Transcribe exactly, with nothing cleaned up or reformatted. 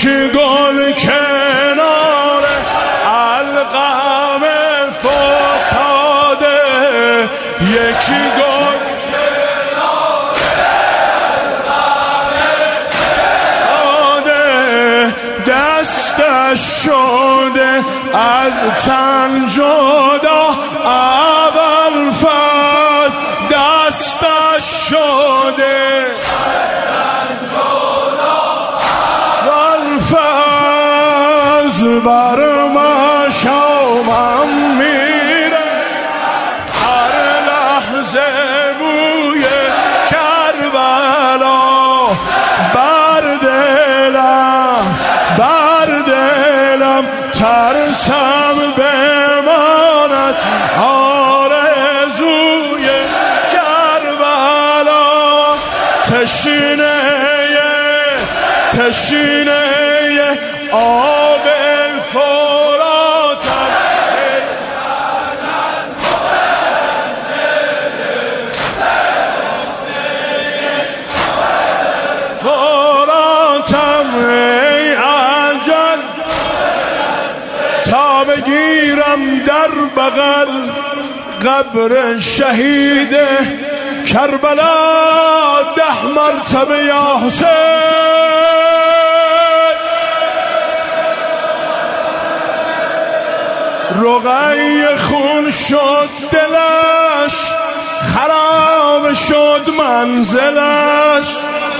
یکی گل کنار القم فتاده، یکی گل کنار القم فتاده، دستش شده از تن جدا اول فرد، دستش شده بر مشامم میره هر لحظه بوی کربلا، بر دلم بر دلم ترسم بماند آرزوی کربلا، تشنه تشنه آب فراتم، فراتم ای اجل تا بگیرم در بغل قبر شهید کربلا، ده مرتبه یا حسین. رقیه خون شد دلش، خراب شد منزلش،